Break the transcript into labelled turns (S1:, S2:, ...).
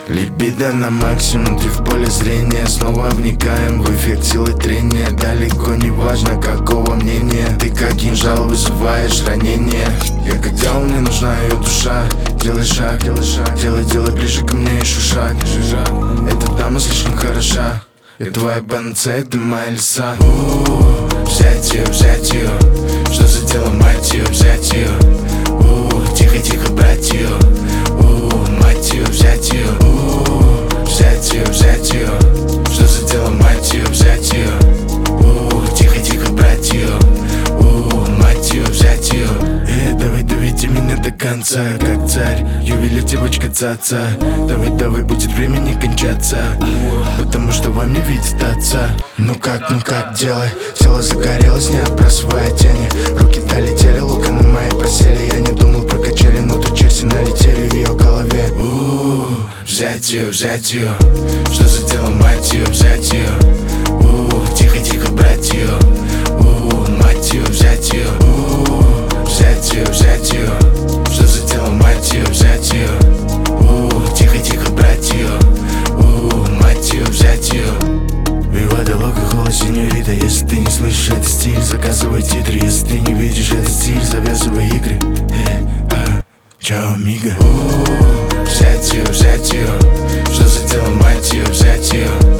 S1: Либидо на максимум, ты в поле зрения. Снова вникаем в эффект силы трения. Далеко не важно, какого мнения. Ты как кинжал вызываешь ранение. Я как дьявол, мне нужна ее душа. Делай шаг, делай ближе ко мне еще шаг. Эта дама слишком хороша. Я твоя панацея, ты моя лиса. Взять ее, что за дело, мать ее, взять ее. Тихо, брать ее. Мать ее, взять ее. Взять ее. Что за дело, мать ее, взять ее. Тихо, брать ее. Мать ее, взять ее. Давай, доведи меня до конца, как царь, ювелир, девочка, цаца. Давай, будет время не кончаться, потому что во мне видит отца. Ну как, делай. Тело загорелось, не отбрасывая тени. Руки долетели, лука на моей постели. Я не думал про качели, но тут черти налетели в ее голове. Взять ее. Что за дело, мать ее, взять ее. Тихо, брать ее. Мать ее, взять ее. Взять ее. Что за дело, мать ее, взять ее. Тихо, брать ее. Мать ее, взять ее. Вива де лока, голос сеньорита. Если ты не слышишь этот стиль, заказывай титры. Если ты не видишь этот стиль, завязывай игры. Чао, мига. Взять ее. Что за дело, мать ее, взять ее.